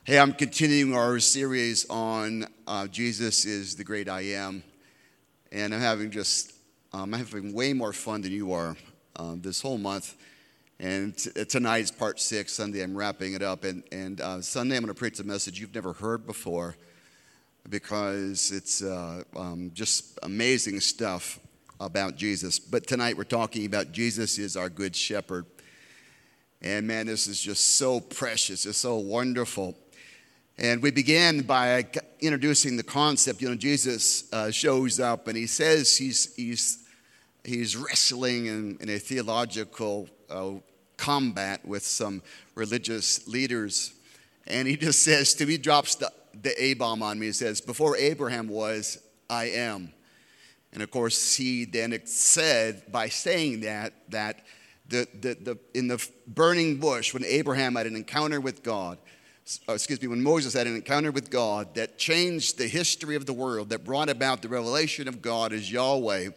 Hey, I'm continuing our series on Jesus is the great I am, and I'm having way more fun than you are this whole month. And tonight is part 6. Sunday I'm wrapping it up, and Sunday I'm going to preach a message you've never heard before because it's just amazing stuff about Jesus. But tonight we're talking about Jesus is our good shepherd, and man, this is just so precious. It's so wonderful. And we began by introducing the concept. Jesus shows up and he says he's wrestling in a theological combat with some religious leaders. And he just says to me, he drops the A-bomb on me. He says, before Abraham was, I am. And of course, he then said, by saying that in the burning bush, when Abraham had an encounter with God, when Moses had an encounter with God that changed the history of the world, that brought about the revelation of God as Yahweh,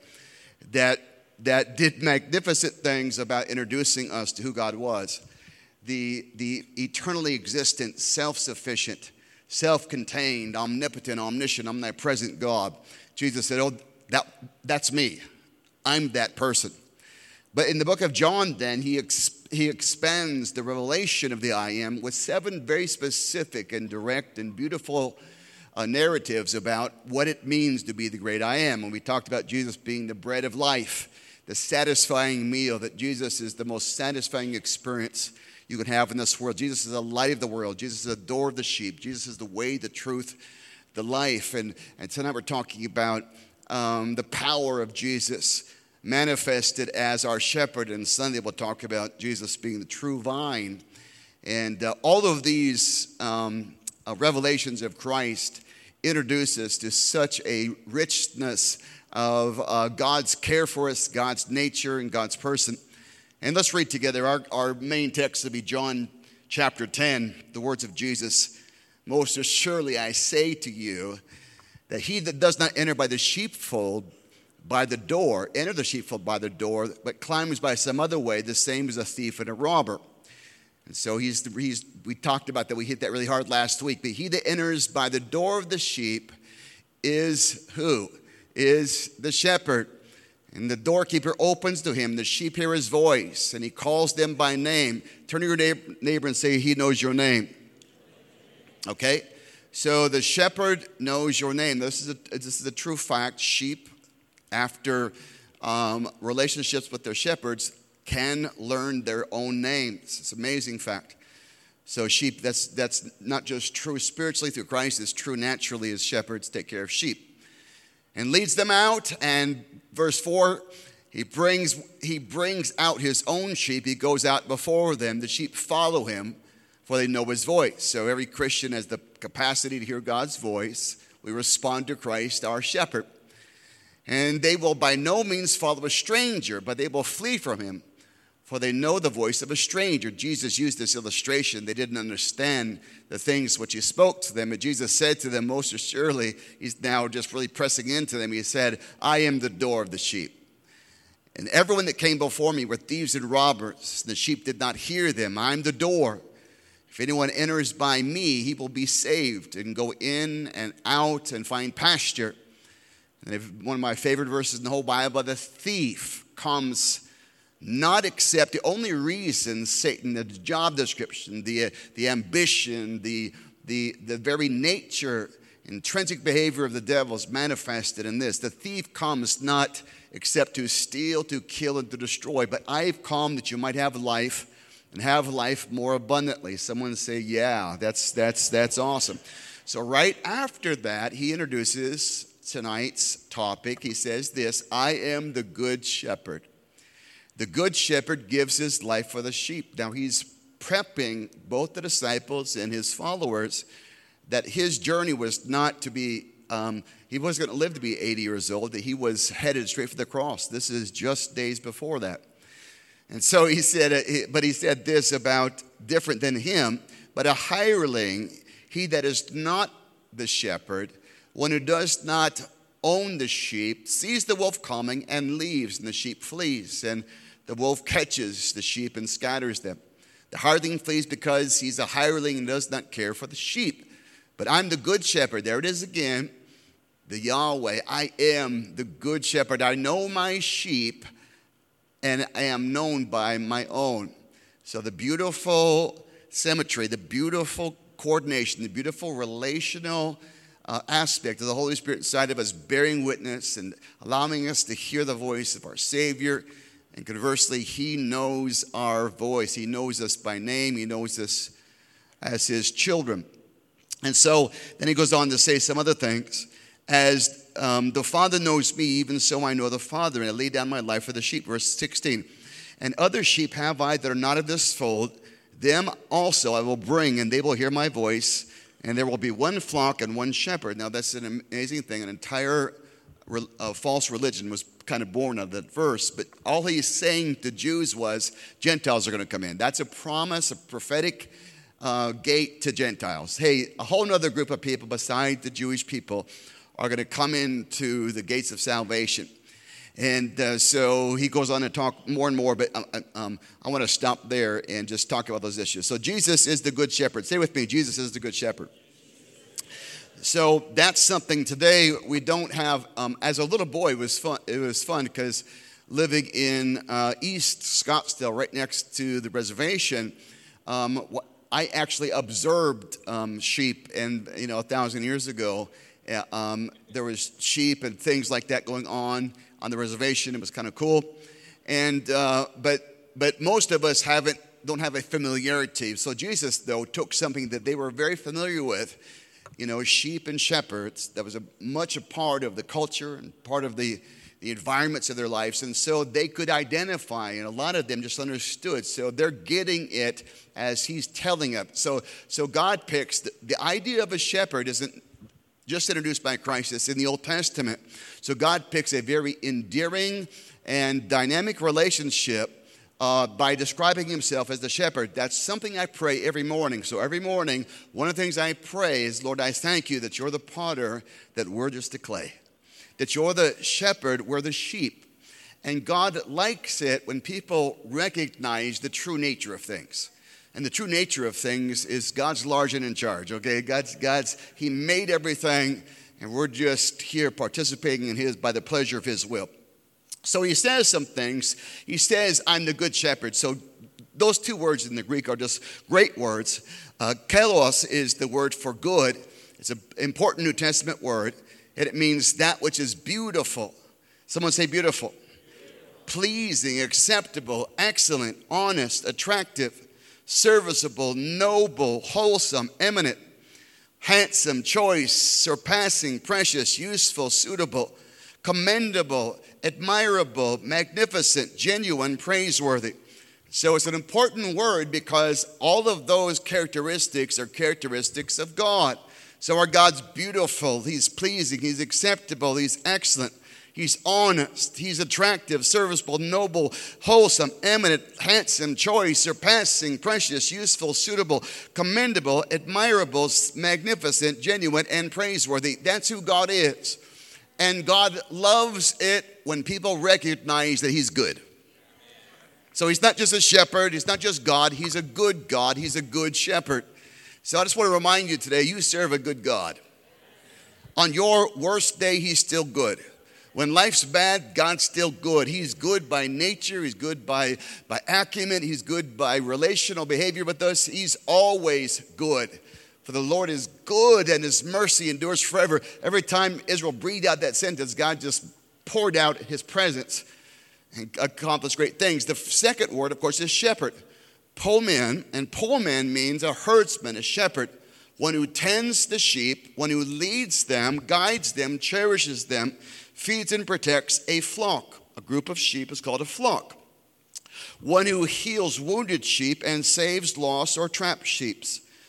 that did magnificent things about introducing us to who God was. The eternally existent, self-sufficient, self-contained, omnipotent, omniscient, omnipresent God. Jesus said, oh, that's me. I'm that person. But in the book of John, then, he expands the revelation of the I am with 7 very specific and direct and beautiful narratives about what it means to be the great I am. And we talked about Jesus being the bread of life, the satisfying meal, that Jesus is the most satisfying experience you can have in this world. Jesus is the light of the world. Jesus is the door of the sheep. Jesus is the way, the truth, the life. And tonight we're talking about the power of Jesus manifested as our shepherd, and Sunday we'll talk about Jesus being the true vine. And all of these revelations of Christ introduce us to such a richness of God's care for us, God's nature, and God's person. And let's read together. Our main text will be John chapter 10, the words of Jesus. Most assuredly I say to you that he that does not enter by the sheepfold enter the sheepfold by the door, but climbs by some other way, the same as a thief and a robber. And so we talked about that. We hit that really hard last week. But he that enters by the door of the sheep is who? Is the shepherd. And the doorkeeper opens to him. The sheep hear his voice, and he calls them by name. Turn to your neighbor and say, he knows your name. Okay? So the shepherd knows your name. This is a true fact. Sheep, after relationships with their shepherds, can learn their own names. It's an amazing fact. So sheep, that's not just true spiritually through Christ, it's true naturally as shepherds take care of sheep. And leads them out, and verse 4, he brings out his own sheep. He goes out before them. The sheep follow him, for they know his voice. So every Christian has the capacity to hear God's voice. We respond to Christ, our shepherd. And they will by no means follow a stranger, but they will flee from him, for they know the voice of a stranger. Jesus used this illustration. They didn't understand the things which he spoke to them. But Jesus said to them, most assuredly, he's now just really pressing into them. He said, I am the door of the sheep. And everyone that came before me were thieves and robbers. The sheep did not hear them. I'm the door. If anyone enters by me, he will be saved and go in and out and find pasture. And one of my favorite verses in the whole Bible, the thief comes not except, the only reason Satan, the job description, the ambition, the very nature, intrinsic behavior of the devil is manifested in this. The thief comes not except to steal, to kill, and to destroy. But I've come that you might have life and have life more abundantly. Someone say, yeah, that's awesome. So right after that, he introduces tonight's topic. He says this, I am the good shepherd. The good shepherd gives his life for the sheep. Now he's prepping both the disciples and his followers that his journey was not to be, he wasn't going to live to be 80 years old, that he was headed straight for the cross. This is just days before that. And so he said this about different than him, but a hireling, he that is not the shepherd, one who does not own the sheep, sees the wolf coming and leaves, and the sheep flees. And the wolf catches the sheep and scatters them. The hireling flees because he's a hireling and does not care for the sheep. But I'm the good shepherd. There it is again. The Yahweh. I am the good shepherd. I know my sheep, and I am known by my own. So the beautiful symmetry, the beautiful coordination, the beautiful relational aspect of the Holy Spirit inside of us, bearing witness and allowing us to hear the voice of our Savior. And conversely, he knows our voice. He knows us by name. He knows us as his children. And so then he goes on to say some other things. As the Father knows me, even so I know the Father, and I lay down my life for the sheep. Verse 16. And other sheep have I that are not of this fold. Them also I will bring, and they will hear my voice. And there will be one flock and one shepherd. Now that's an amazing thing. An entire false religion was kind of born of that verse. But all he's saying to Jews was Gentiles are going to come in. That's a promise, a prophetic gate to Gentiles. Hey, a whole other group of people besides the Jewish people are going to come into the gates of salvation. And so he goes on to talk more and more, but I want to stop there and just talk about those issues. So Jesus is the good shepherd. Say with me, Jesus is the good shepherd. So that's something today we don't have. As a little boy, it was fun because living in East Scottsdale, right next to the reservation, I actually observed sheep, and 1,000 years ago, there was sheep and things like that going on the reservation. It was kind of cool, and but most of us don't have a familiarity. So Jesus, though, took something that they were very familiar with, sheep and shepherds. That was much a part of the culture and part of the environments of their lives, and so they could identify, and a lot of them just understood. So they're getting it as he's telling them. So God picks the idea of a shepherd isn't just introduced by Christ. It's in the Old Testament. So God picks a very endearing and dynamic relationship by describing himself as the shepherd. That's something I pray every morning. So every morning, one of the things I pray is, Lord, I thank you that you're the potter, that we're just the clay. That you're the shepherd, we're the sheep. And God likes it when people recognize the true nature of things. And the true nature of things is God's large and in charge, okay? He made everything, and we're just here participating in by the pleasure of his will. So he says some things. He says, I'm the good shepherd. So those two words in the Greek are just great words. Kalos is the word for good. It's an important New Testament word, and it means that which is beautiful. Someone say beautiful. Pleasing, acceptable, excellent, honest, attractive, serviceable, noble, wholesome, eminent, handsome, choice, surpassing, precious, useful, suitable, commendable, admirable, magnificent, genuine, praiseworthy. So it's an important word because all of those characteristics are characteristics of God. So our God's beautiful, he's pleasing, he's acceptable, he's excellent. He's honest, he's attractive, serviceable, noble, wholesome, eminent, handsome, choice, surpassing, precious, useful, suitable, commendable, admirable, magnificent, genuine, and praiseworthy. That's who God is. And God loves it when people recognize that he's good. So he's not just a shepherd, he's not just God, he's a good God, he's a good shepherd. So I just want to remind you today, you serve a good God. On your worst day, he's still good. When life's bad, God's still good. He's good by nature. He's good by acumen. He's good by relational behavior with us. He's always good. For the Lord is good and his mercy endures forever. Every time Israel breathed out that sentence, God just poured out his presence and accomplished great things. The second word, of course, is shepherd. Poleman, and poleman means a herdsman, a shepherd. One who tends the sheep, one who leads them, guides them, cherishes them, feeds and protects a flock. A group of sheep is called a flock. One who heals wounded sheep and saves lost or trapped sheep.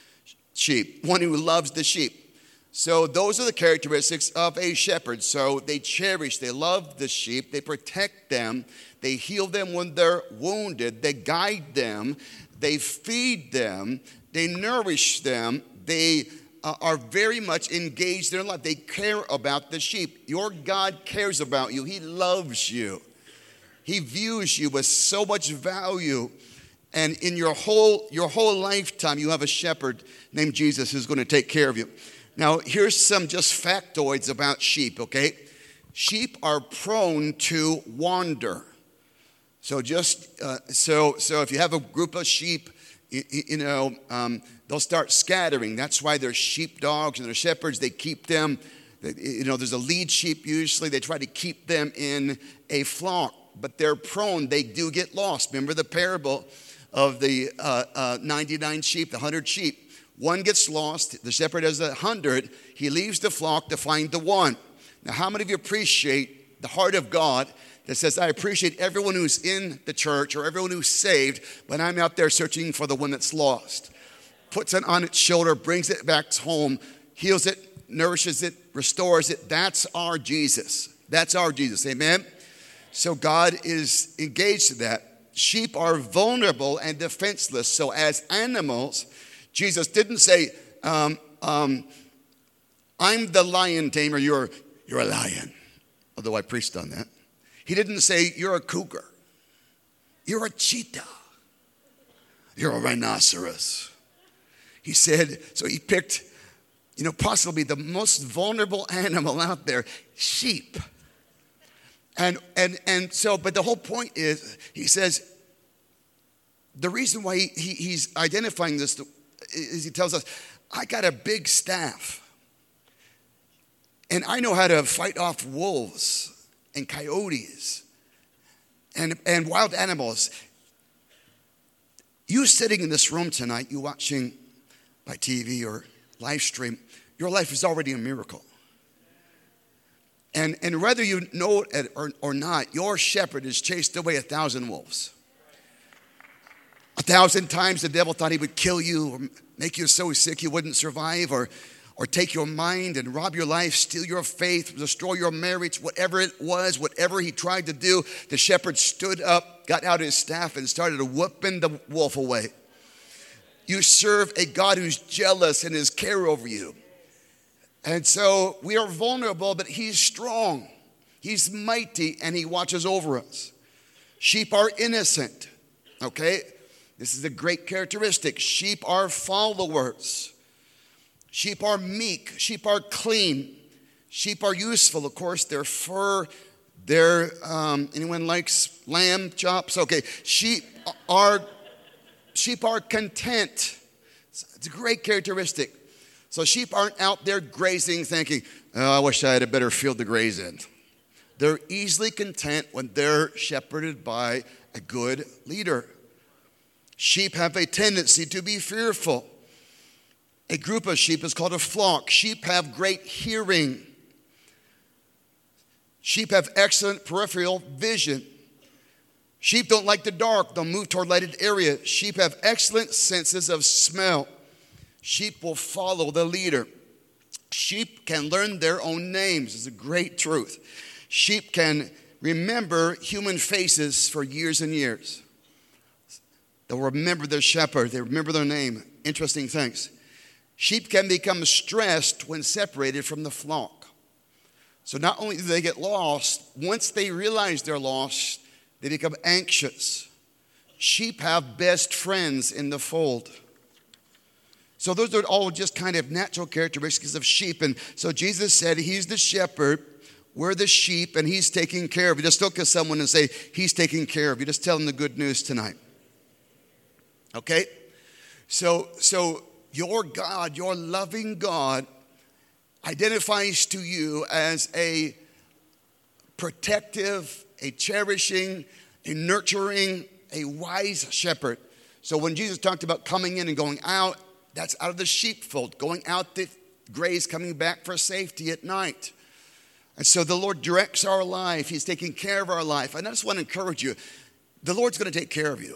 One who loves the sheep. So those are the characteristics of a shepherd. So they cherish, they love the sheep, they protect them, they heal them when they're wounded, they guide them, they feed them, they nourish them, they are very much engaged in their life. They care about the sheep. Your God cares about you. He loves you. He views you with so much value. And in your whole lifetime, you have a shepherd named Jesus who's going to take care of you. Now, here's some just factoids about sheep, okay? Sheep are prone to wander. So so if you have a group of sheep, they'll start scattering. That's why they're sheepdogs and they're shepherds. They keep them, there's a lead sheep usually. They try to keep them in a flock, but they're prone. They do get lost. Remember the parable of the 99 sheep, the 100 sheep. One gets lost. The shepherd has 100. He leaves the flock to find the one. Now, how many of you appreciate the heart of God that says, I appreciate everyone who's in the church or everyone who's saved, but I'm out there searching for the one that's lost. Puts it on its shoulder, brings it back home, heals it, nourishes it, restores it. That's our Jesus. That's our Jesus. Amen? So God is engaged in that. Sheep are vulnerable and defenseless. So as animals, Jesus didn't say, I'm the lion tamer, you're a lion. Although I preached on that. He didn't say, you're a cougar. You're a cheetah. You're a rhinoceros. He said, so he picked, possibly the most vulnerable animal out there, sheep. And so, but the whole point is, he says, the reason why he's identifying this is he tells us, I got a big staff. And I know how to fight off wolves and coyotes and wild animals. You sitting in this room tonight, you watching by TV or live stream, your life is already a miracle. And whether you know it or not, your shepherd has chased away 1,000 wolves. 1,000 times the devil thought he would kill you or make you so sick you wouldn't survive or take your mind and rob your life, steal your faith, destroy your marriage, whatever it was, whatever he tried to do, the shepherd stood up, got out his staff, and started whooping the wolf away. You serve a God who's jealous and has care over you. And so we are vulnerable, but he's strong. He's mighty, and he watches over us. Sheep are innocent, okay? This is a great characteristic. Sheep are followers. Sheep are meek. Sheep are clean. Sheep are useful. Of course, their fur, anyone likes lamb chops? Okay, sheep are content. It's a great characteristic. So sheep aren't out there grazing thinking, I wish I had a better field to graze in. They're easily content when they're shepherded by a good leader. Sheep have a tendency to be fearful. A group of sheep is called a flock. Sheep have great hearing. Sheep have excellent peripheral vision. Sheep don't like the dark. They'll move toward lighted areas. Sheep have excellent senses of smell. Sheep will follow the leader. Sheep can learn their own names. It's a great truth. Sheep can remember human faces for years and years. They'll remember their shepherd. They remember their name. Interesting things. Sheep can become stressed when separated from the flock. So not only do they get lost, once they realize they're lost, they become anxious. Sheep have best friends in the fold. So those are all just kind of natural characteristics of sheep. And so Jesus said he's the shepherd, we're the sheep, and he's taking care of you. Just look at someone and say, he's taking care of you. Just tell them the good news tonight. Okay? So your God, your loving God, identifies to you as a protective, a cherishing, a nurturing, a wise shepherd. So when Jesus talked about coming in and going out, that's out of the sheepfold, going out to graze, coming back for safety at night. And so the Lord directs our life. He's taking care of our life. And I just want to encourage you, the Lord's going to take care of you.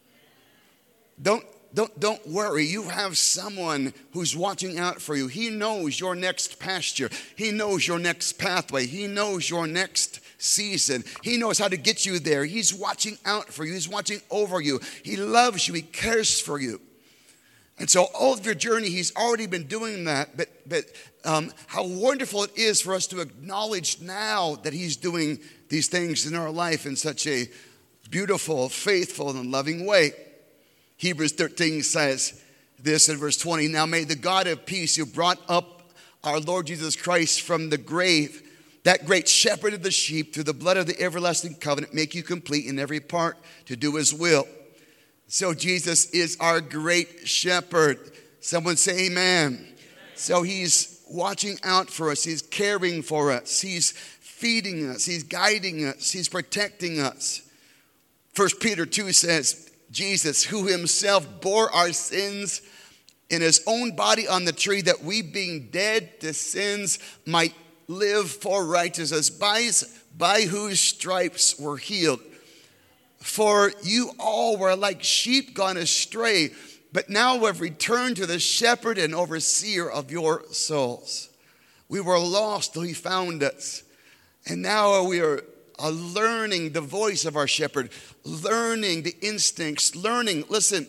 Don't worry. You have someone who's watching out for you. He knows your next pasture. He knows your next pathway. He knows your next season. He knows how to get you there. He's watching out for you. He's watching over you. He loves you. He cares for you. And so all of your journey, he's already been doing that. But how wonderful it is for us to acknowledge now that he's doing these things in our life in such a beautiful, faithful, and loving way. Hebrews 13 says this in verse 20. Now may the God of peace, who brought up our Lord Jesus Christ from the grave, that great shepherd of the sheep, through the blood of the everlasting covenant, make you complete in every part to do his will. So Jesus is our great shepherd. Someone say amen. So he's watching out for us. He's caring for us. He's feeding us. He's guiding us. He's protecting us. 1 Peter 2 says, Jesus, who himself bore our sins in his own body on the tree, that we being dead to sins might live for righteousness, by whose stripes were healed. For you all were like sheep gone astray, but now have returned to the shepherd and overseer of your souls. We were lost till he found us. And now we are learning the voice of our shepherd, learning the instincts, listen,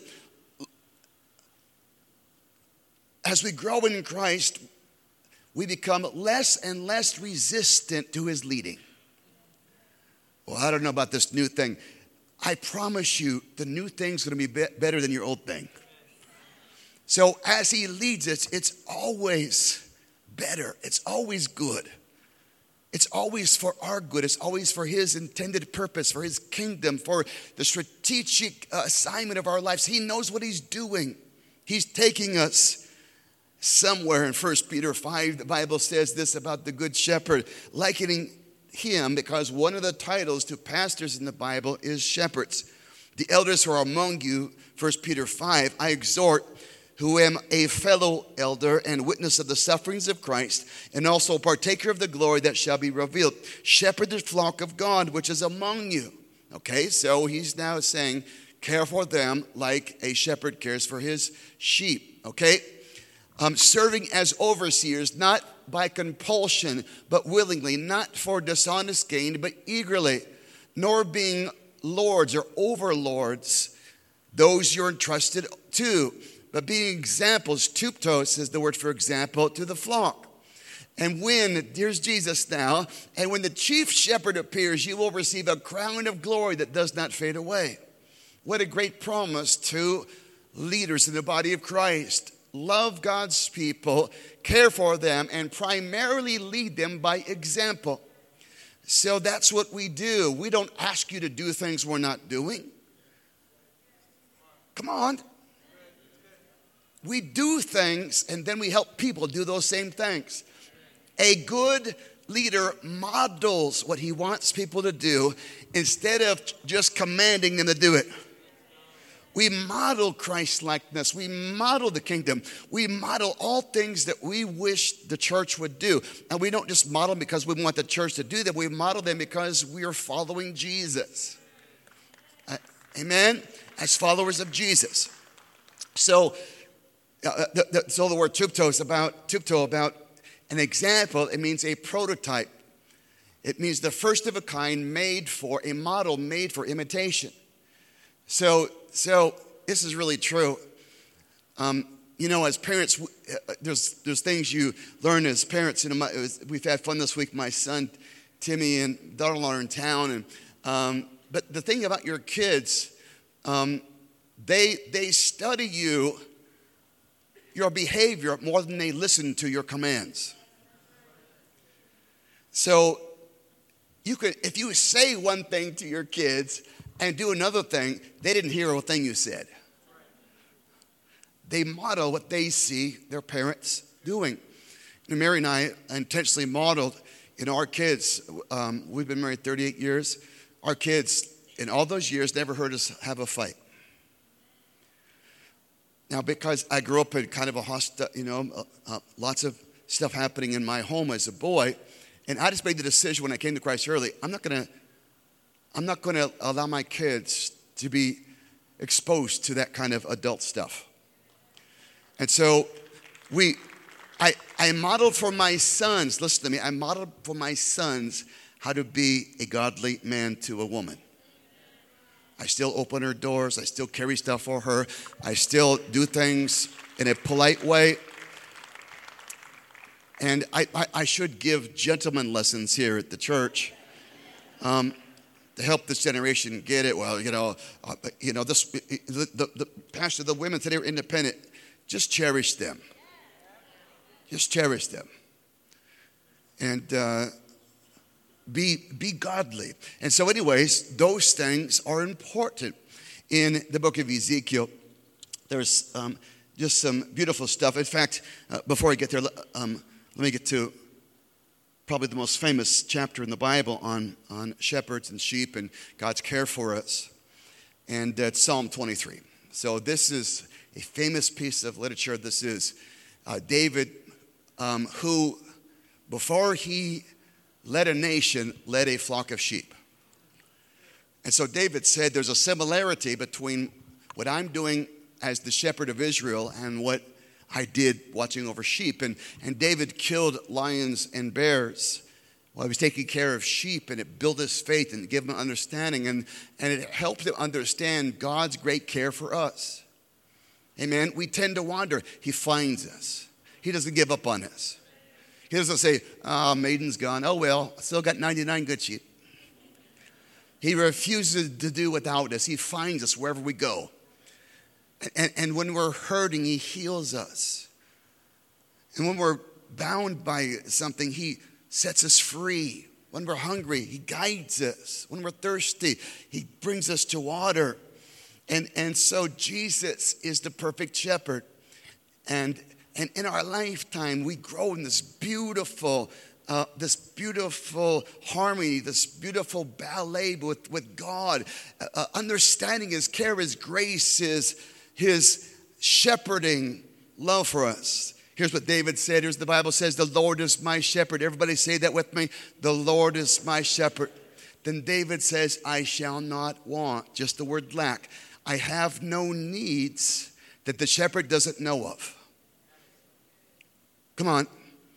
as we grow in Christ, we become less and less resistant to his leading. Well, I don't know about this new thing. I promise you, the new thing's going to be better than your old thing. So as he leads us, it's always better. It's always good. It's always for our good. It's always for his intended purpose, for his kingdom, for the strategic assignment of our lives. He knows what he's doing. He's taking us somewhere. In 1 Peter 5, the Bible says this about the good shepherd, likening him, because one of the titles to pastors in the Bible is shepherds. The elders who are among you, 1 Peter 5, I exhort, who am a fellow elder and witness of the sufferings of Christ, and also partaker of the glory that shall be revealed. Shepherd the flock of God, which is among you. Okay, so he's now saying, care for them like a shepherd cares for his sheep. Okay, serving as overseers, not by compulsion, but willingly, not for dishonest gain, but eagerly, nor being lords or overlords, those you're entrusted to, but being examples, tuptos is the word for example, to the flock. And when, here's Jesus now, and when the chief shepherd appears, you will receive a crown of glory that does not fade away. What a great promise to leaders in the body of Christ. Love God's people, care for them, and primarily lead them by example. So that's what we do. We don't ask you to do things we're not doing. Come on. We do things and then we help people do those same things. A good leader models what he wants people to do instead of just commanding them to do it. We model Christ-likeness. We model the kingdom. We model all things that we wish the church would do. And we don't just model them because we want the church to do them. We model them because we are following Jesus. Amen? As followers of Jesus. So the word tupto about an example. It means a prototype. It means the first of a kind, made for a model, made for imitation. So this is really true. As parents, there's things you learn as parents. We've had fun this week. My son Timmy and daughter-in-law are in town, but the thing about your kids, they study your behavior more than they listen to your commands. So if you say one thing to your kids and do another thing, they didn't hear a thing you said. They model what they see their parents doing. And Mary and I intentionally modeled in our kids. We've been married 38 years. Our kids, in all those years, never heard us have a fight. Now, because I grew up in kind of a hostile, lots of stuff happening in my home as a boy, and I just made the decision when I came to Christ early, I'm not going to allow my kids to be exposed to that kind of adult stuff. And so I modeled for my sons, listen to me, I modeled for my sons how to be a godly man to a woman. I still open her doors. I still carry stuff for her. I still do things in a polite way. And I should give gentleman lessons here at the church. to help this generation get it. Well, the pastor, the women today are independent. Just cherish them. Just cherish them. And be godly. And so anyways, those things are important. In the book of Ezekiel, there's just some beautiful stuff. In fact, before I get there, let me get to probably the most famous chapter in the Bible on shepherds and sheep and God's care for us. And it's Psalm 23. So this is a famous piece of literature. This is David, who, before he led a nation, led a flock of sheep. And so David said there's a similarity between what I'm doing as the shepherd of Israel and what I did watching over sheep. And David killed lions and bears while he was taking care of sheep, and it built his faith and gave him understanding. And it helped him understand God's great care for us. Amen. We tend to wander. He finds us. He doesn't give up on us. He doesn't say, oh, Maiden's gone. Oh, well, I still got 99 good sheep. He refuses to do without us. He finds us wherever we go. And when we're hurting, he heals us. And when we're bound by something, he sets us free. When we're hungry, he guides us. When we're thirsty, he brings us to water. And so Jesus is the perfect shepherd. And in our lifetime, we grow in this beautiful harmony, this beautiful ballet with God, understanding his care, his grace, his shepherding love for us. Here's what David said. Here's the Bible says, the Lord is my shepherd. Everybody say that with me. The Lord is my shepherd. Then David says, I shall not want. Just the word lack. I have no needs that the shepherd doesn't know of. Come on.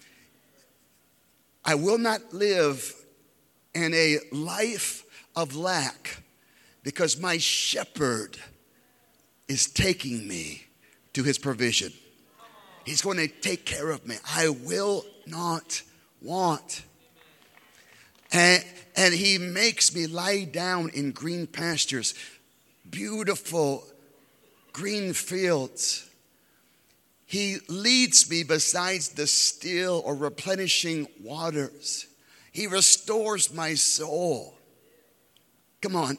I will not live in a life of lack because my shepherd is taking me to his provision. He's going to take care of me. I will not want. And he makes me lie down in green pastures, beautiful green fields. He leads me beside the still or replenishing waters. He restores my soul. Come on.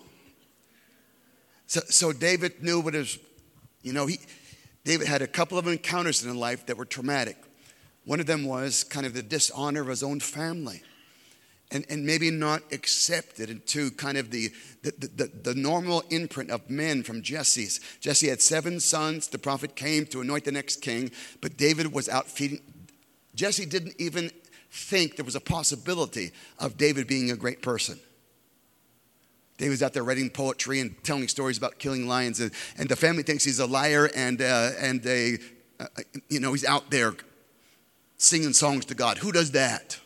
So David knew what his, David had a couple of encounters in his life that were traumatic. One of them was kind of the dishonor of his own family. And maybe not accepted into kind of the normal imprint of men from Jesse's. Jesse had 7 sons. The prophet came to anoint the next king, but David was out feeding. Jesse didn't even think there was a possibility of David being a great person. David's out there writing poetry and telling stories about killing lions, and the family thinks he's a liar, and he's out there singing songs to God. Who does that?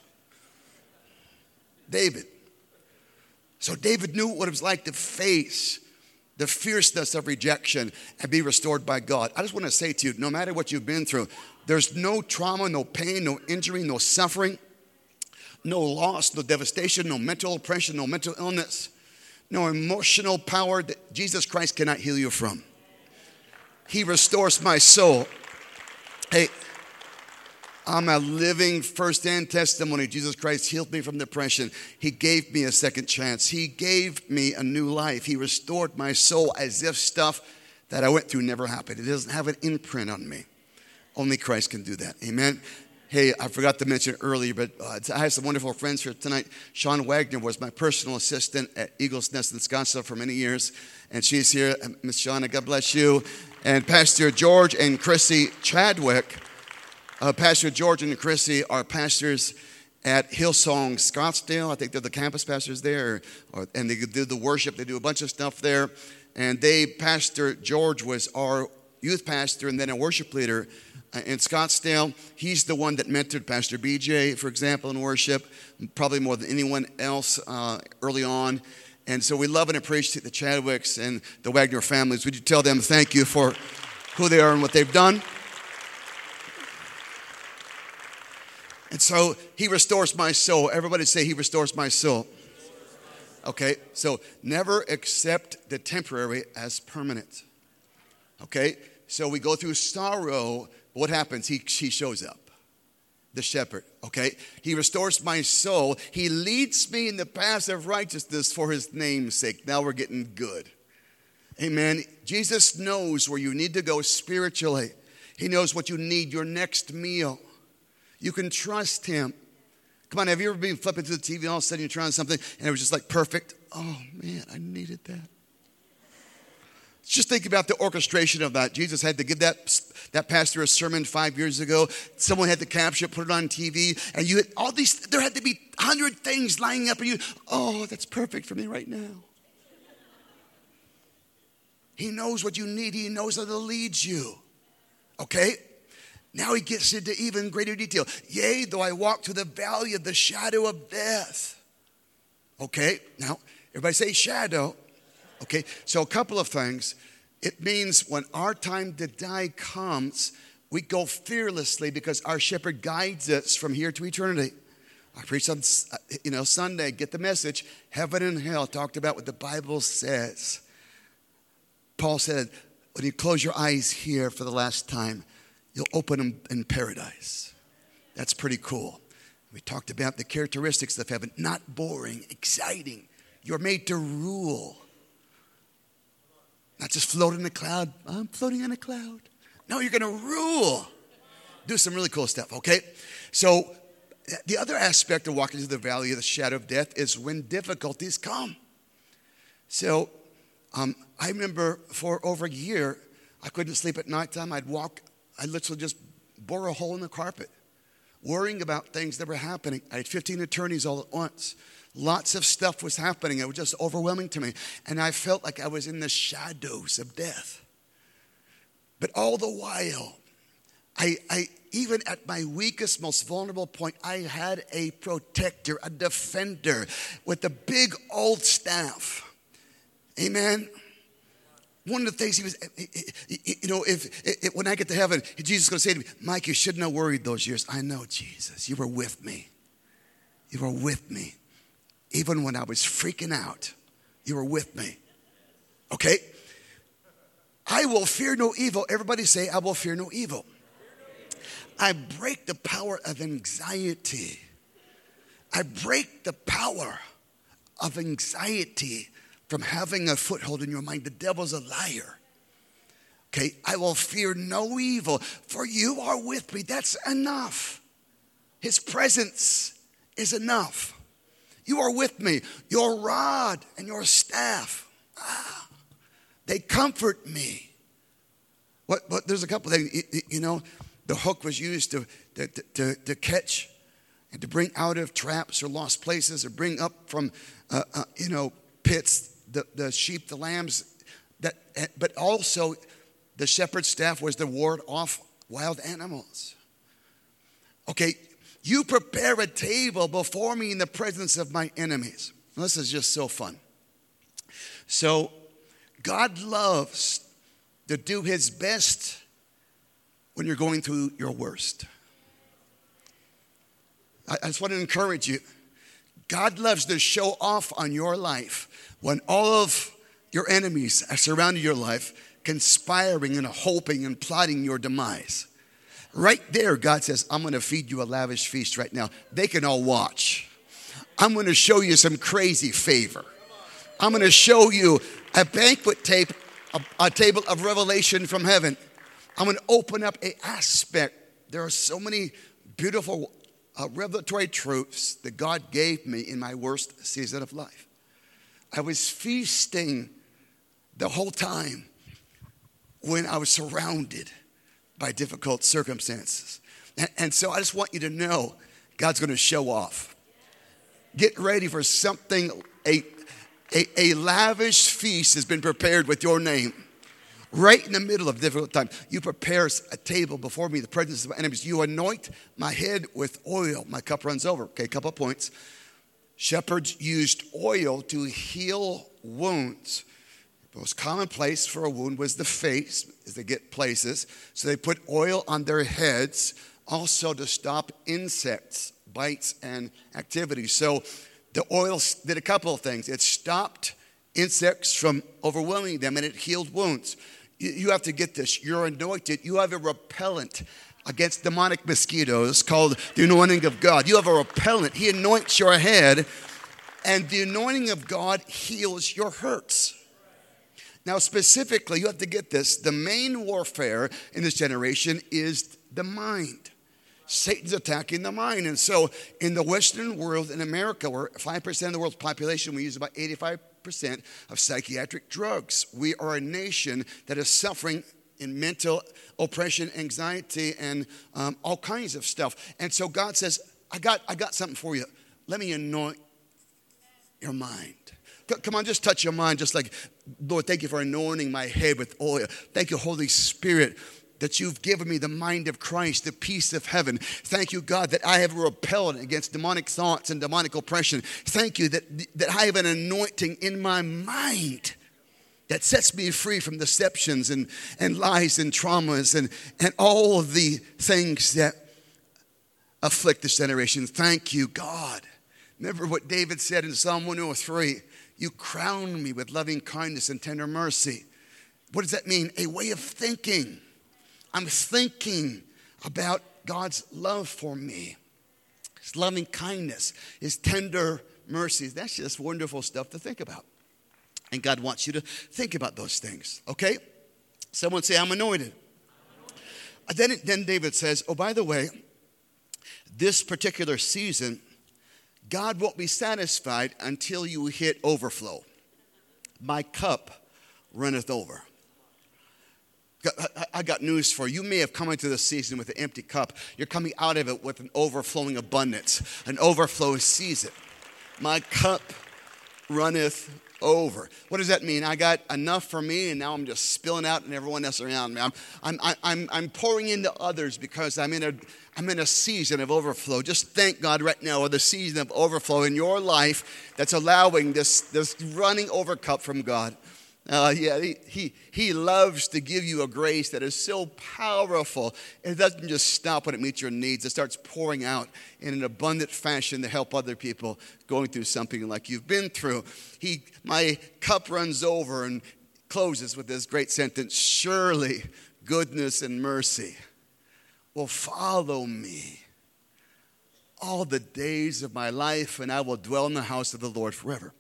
David. So David knew what it was like to face the fierceness of rejection and be restored by God. I just want to say to you, no matter what you've been through, there's no trauma, no pain, no injury, no suffering, no loss, no devastation, no mental oppression, no mental illness, no emotional power that Jesus Christ cannot heal you from. He restores my soul. Hey, I'm a living first-hand testimony. Jesus Christ healed me from depression. He gave me a second chance. He gave me a new life. He restored my soul as if stuff that I went through never happened. It doesn't have an imprint on me. Only Christ can do that. Amen. Hey, I forgot to mention earlier, but I have some wonderful friends here tonight. Sean Wagner was my personal assistant at Eagles Nest in Scottsdale for many years, and she's here. Miss Shauna, God bless you. And Pastor George and Chrissy Chadwick. Pastor George and Chrissy are pastors at Hillsong Scottsdale. I think they're the campus pastors there, and they do the worship. They do a bunch of stuff there. And Pastor George was our youth pastor and then a worship leader in Scottsdale. He's the one that mentored Pastor BJ, for example, in worship, probably more than anyone else early on. And so we love and appreciate the Chadwicks and the Wagner families. Would you tell them thank you for who they are and what they've done? And so he restores my soul. Everybody say he restores my soul. Okay, so never accept the temporary as permanent. Okay, so we go through sorrow. What happens? He shows up. The shepherd, okay? He restores my soul. He leads me in the paths of righteousness for his name's sake. Now we're getting good. Amen. Jesus knows where you need to go spiritually. He knows what you need, your next meal. You can trust him. Come on, have you ever been flipping through the TV and all of a sudden you're trying something and it was just like perfect? Oh, man, I needed that. Just think about the orchestration of that. Jesus had to give that pastor a sermon 5 years ago. Someone had to capture it, put it on TV, and you had all these. There had to be 100 things lining up, and you, oh, that's perfect for me right now. He knows what you need. He knows how to lead you. Okay? Now he gets into even greater detail. Yea, though I walk through the valley of the shadow of death. Okay? Now, everybody say shadow. Okay, so a couple of things. It means when our time to die comes, we go fearlessly because our shepherd guides us from here to eternity. I preached on Sunday, get the message. Heaven and hell talked about what the Bible says. Paul said, when you close your eyes here for the last time, you'll open them in paradise. That's pretty cool. We talked about the characteristics of heaven. Not boring, exciting. You're made to rule. Not just float in a cloud. I'm floating in a cloud. No, you're going to rule. Do some really cool stuff, okay? So the other aspect of walking through the valley of the shadow of death is when difficulties come. So I remember for over a year, I couldn't sleep at nighttime. I'd literally just bore a hole in the carpet, worrying about things that were happening. I had 15 attorneys all at once. Lots of stuff was happening. It was just overwhelming to me. And I felt like I was in the shadows of death. But all the while, I even at my weakest, most vulnerable point, I had a protector, a defender with a big old staff. Amen. One of the things he was, when I get to heaven, Jesus is going to say to me, Mike, you shouldn't have worried those years. I know, Jesus. You were with me. You were with me. Even when I was freaking out, you were with me. Okay? I will fear no evil. Everybody say, I will fear no evil. I break the power of anxiety. I break the power of anxiety from having a foothold in your mind. The devil's a liar. Okay? I will fear no evil, for you are with me. That's enough. His presence is enough. You are with me. Your rod and your staff, they comfort me. But there's a couple things. The hook was used to catch and to bring out of traps or lost places or bring up from, pits the sheep, the lambs. But also the shepherd's staff was to ward off wild animals. Okay. You prepare a table before me in the presence of my enemies. This is just so fun. So God loves to do his best when you're going through your worst. I just want to encourage you. God loves to show off on your life when all of your enemies are surrounding your life, conspiring and hoping and plotting your demise. Right there, God says, I'm going to feed you a lavish feast right now. They can all watch. I'm going to show you some crazy favor. I'm going to show you a banquet table, a table of revelation from heaven. I'm going to open up an aspect. There are so many beautiful revelatory truths that God gave me in my worst season of life. I was feasting the whole time when I was surrounded by difficult circumstances. And so I just want you to know God's going to show off. Get ready for something. A lavish feast has been prepared with your name. Right in the middle of a difficult time, you prepare a table before me, the presence of my enemies. You anoint my head with oil. My cup runs over. Okay, a couple of points. Shepherds used oil to heal wounds. The most common place for a wound was the face, as they get places. So they put oil on their heads, also to stop insects, bites, and activity. So The oil did a couple of things. It stopped insects from overwhelming them, and it healed wounds. You have to get this. You're anointed. You have a repellent against demonic mosquitoes called the anointing of God. You have a repellent. He anoints your head, and the anointing of God heals your hurts. Now, specifically, you have to get this. The main warfare in this generation is the mind. Satan's attacking the mind. And so in the Western world, in America, where 5% of the world's population, we use about 85% of psychiatric drugs. We are a nation that is suffering in mental oppression, anxiety, and all kinds of stuff. And so God says, I got something for you. Let me anoint your mind. Come on, just touch your mind. Just like, Lord, thank you for anointing my head with oil. Thank you, Holy Spirit, that you've given me the mind of Christ, the peace of heaven. Thank you, God, that I have a repellent against demonic thoughts and demonic oppression. Thank you that I have an anointing in my mind that sets me free from deceptions and lies and traumas and all of the things that afflict this generation. Thank you, God. Remember what David said in Psalm 103. You crown me with loving kindness and tender mercy. What does that mean? A way of thinking. I'm thinking about God's love for me. His loving kindness, His tender mercies. That's just wonderful stuff to think about. And God wants you to think about those things. Okay? Someone say, I'm anointed. Then David says, oh, by the way, this particular season, God won't be satisfied until you hit overflow. My cup runneth over. I got news for you. You may have come into this season with an empty cup. You're coming out of it with an overflowing abundance, an overflow season. My cup runneth over. What does that mean? I got enough for me, and now I'm just spilling out and everyone else around me. I'm pouring into others because I'm in a season of overflow. Just thank God right now for the season of overflow in your life that's allowing this running over cup from God. He loves to give you a grace that is so powerful. It doesn't just stop when it meets your needs. It starts pouring out in an abundant fashion to help other people going through something like you've been through. My cup runs over and closes with this great sentence, surely goodness and mercy will follow me all the days of my life, and I will dwell in the house of the Lord forever.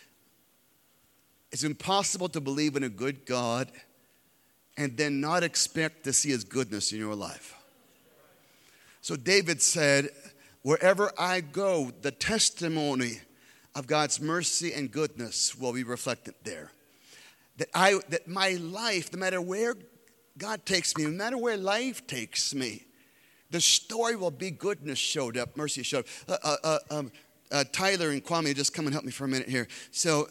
It's impossible to believe in a good God and then not expect to see His goodness in your life. So David said, wherever I go, the testimony of God's mercy and goodness will be reflected there. That my life, no matter where God takes me, no matter where life takes me, the story will be goodness showed up, mercy showed up. Tyler and Kwame, just come and help me for a minute here. So,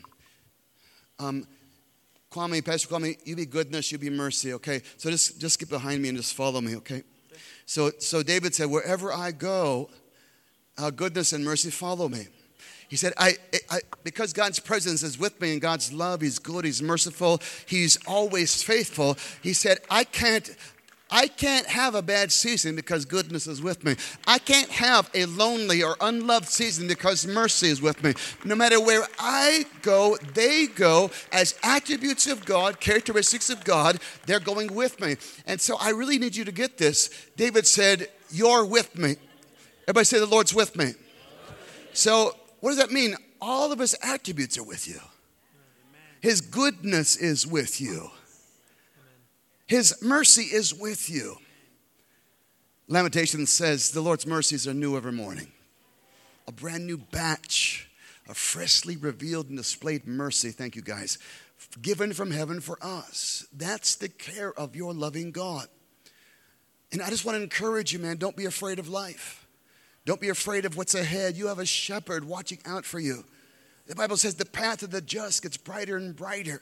Kwame, Pastor Kwame, you be goodness, you be mercy, okay? So just get behind me and just follow me, okay? So David said, wherever I go, goodness and mercy follow me. He said, because God's presence is with me and God's love, He's good, He's merciful, He's always faithful. He said, I can't have a bad season because goodness is with me. I can't have a lonely or unloved season because mercy is with me. No matter where I go, they go as attributes of God, characteristics of God. They're going with me. And so I really need you to get this. David said, you're with me. Everybody say, the Lord's with me. So what does that mean? All of His attributes are with you. His goodness is with you. His mercy is with you. Lamentations says the Lord's mercies are new every morning. A brand new batch of freshly revealed and displayed mercy. Thank you, guys. Given from heaven for us. That's the care of your loving God. And I just want to encourage you, man, don't be afraid of life. Don't be afraid of what's ahead. You have a shepherd watching out for you. The Bible says the path of the just gets brighter and brighter.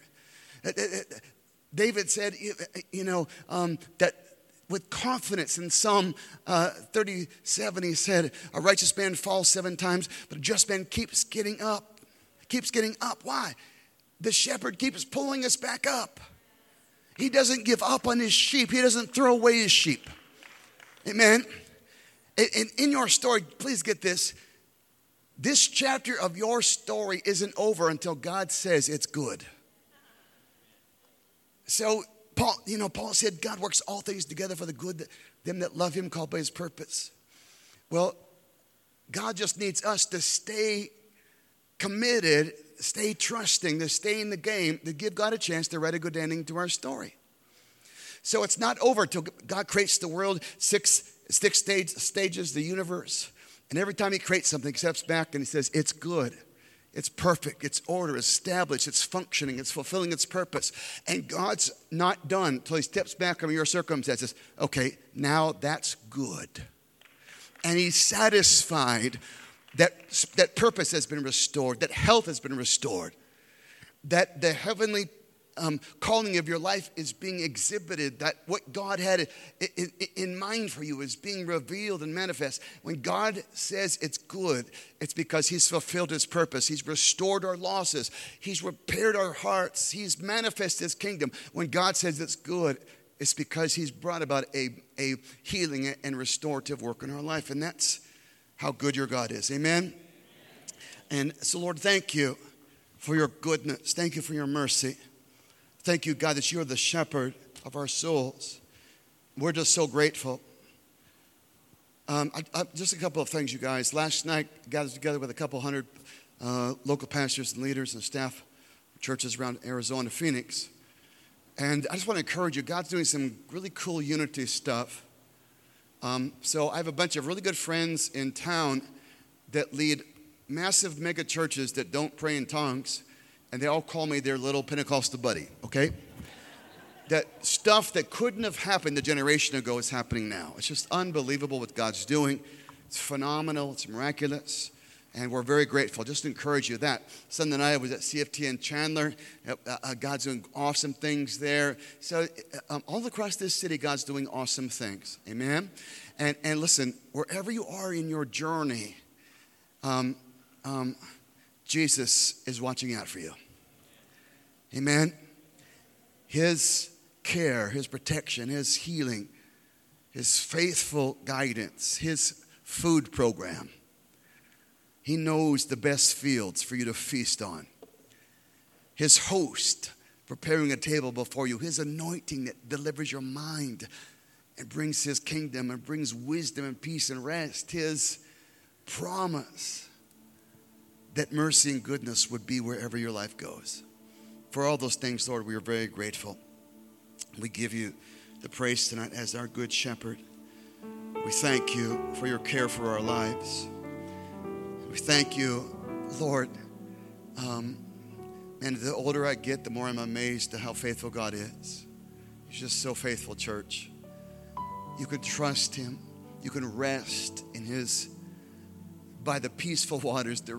David said, that with confidence in Psalm 37, he said, a righteous man falls 7 times, but a just man keeps getting up. Keeps getting up. Why? The shepherd keeps pulling us back up. He doesn't give up on his sheep. He doesn't throw away his sheep. Amen. In your story, please get this. This chapter of your story isn't over until God says it's good. So Paul said, God works all things together for the good, them that love him, called by his purpose. Well, God just needs us to stay committed, stay trusting, to stay in the game, to give God a chance to write a good ending to our story. So it's not over till God creates the world, six stages, the universe. And every time he creates something, he steps back and he says, it's good. It's perfect. It's order, established. It's functioning. It's fulfilling its purpose. And God's not done until he steps back from your circumstances. Okay, now that's good. And he's satisfied that purpose has been restored, that health has been restored, that the heavenly calling of your life is being exhibited, that what God had in mind for you is being revealed and manifest. When God says it's good, it's because he's fulfilled his purpose. He's restored our losses. He's repaired our hearts. He's manifested his kingdom. When God says it's good, it's because he's brought about a healing and restorative work in our life. And that's how good your God is. Amen? And so, Lord, thank you for your goodness. Thank you for your mercy. Thank you, God, that you are the shepherd of our souls. We're just so grateful. Just a couple of things, you guys. Last night, I got together with a couple hundred local pastors and leaders and staff, churches around Arizona, Phoenix. And I just want to encourage you, God's doing some really cool unity stuff. So I have a bunch of really good friends in town that lead massive mega churches that don't pray in tongues. And they all call me their little Pentecostal buddy, okay? That stuff that couldn't have happened a generation ago is happening now. It's just unbelievable what God's doing. It's phenomenal. It's miraculous. And we're very grateful. Just to encourage you that. Sunday night I was at CFT in Chandler. God's doing awesome things there. So all across this city, God's doing awesome things. Amen? And listen, wherever you are in your journey, Jesus is watching out for you. Amen? His care, his protection, his healing, his faithful guidance, his food program. He knows the best fields for you to feast on. His host preparing a table before you. His anointing that delivers your mind and brings his kingdom and brings wisdom and peace and rest. His promise that mercy and goodness would be wherever your life goes. For all those things, Lord, we are very grateful. We give you the praise tonight as our good shepherd. We thank you for your care for our lives. We thank you, Lord. And the older I get, the more I'm amazed at how faithful God is. He's just so faithful, church. You can trust him. You can rest in his, by the peaceful waters, the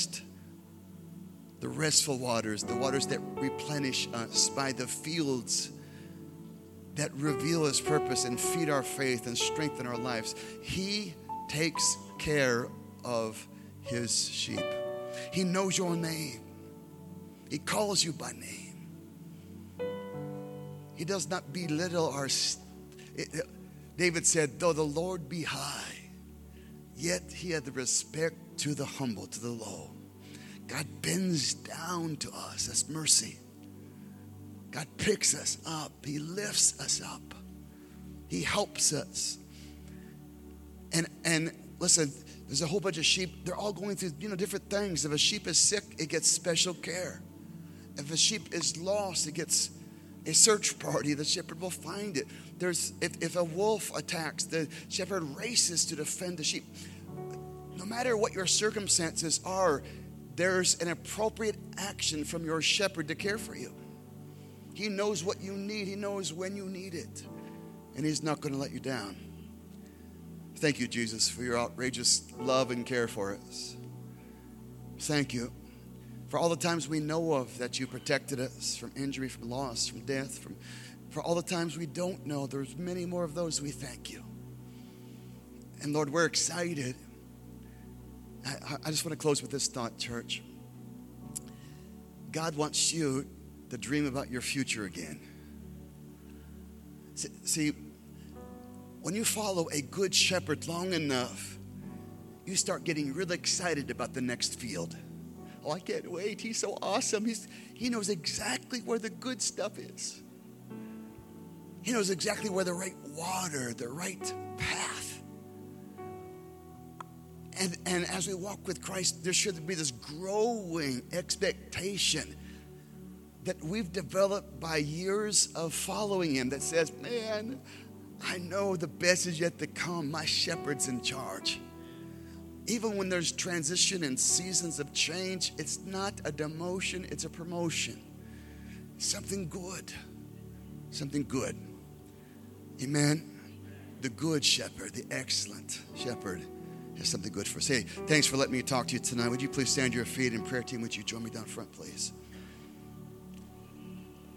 restful waters, the waters that replenish us, by the fields that reveal his purpose and feed our faith and strengthen our lives. He takes care of his sheep. He knows your name. He calls you by name. He does not belittle our... David said, though the Lord be high, yet he had the respect to the humble, to the low. God bends down to us. That's mercy. God picks us up. He lifts us up. He helps us. And listen, there's a whole bunch of sheep. They're all going through, different things. If a sheep is sick, it gets special care. If a sheep is lost, it gets a search party. The shepherd will find it. If a wolf attacks, the shepherd races to defend the sheep. No matter what your circumstances are, there's an appropriate action from your shepherd to care for you. He knows what you need. He knows when you need it. And he's not going to let you down. Thank you, Jesus, for your outrageous love and care for us. Thank you for all the times we know of that you protected us from injury, from loss, from death, for all the times we don't know. There's many more of those. We thank you. And Lord, we're excited. I just want to close with this thought, church. God wants you to dream about your future again. See, when you follow a good shepherd long enough, you start getting really excited about the next field. Oh, I can't wait. He's so awesome. He knows exactly where the good stuff is. He knows exactly where the right water, the right path. And as we walk with Christ, there should be this growing expectation that we've developed by years of following him that says, man, I know the best is yet to come. My shepherd's in charge. Even when there's transition and seasons of change, it's not a demotion, it's a promotion. Something good. Something good. Amen. The good shepherd, the excellent shepherd has something good for us. Hey, thanks for letting me talk to you tonight. Would you please stand to your feet, and prayer team, would you join me down front, please?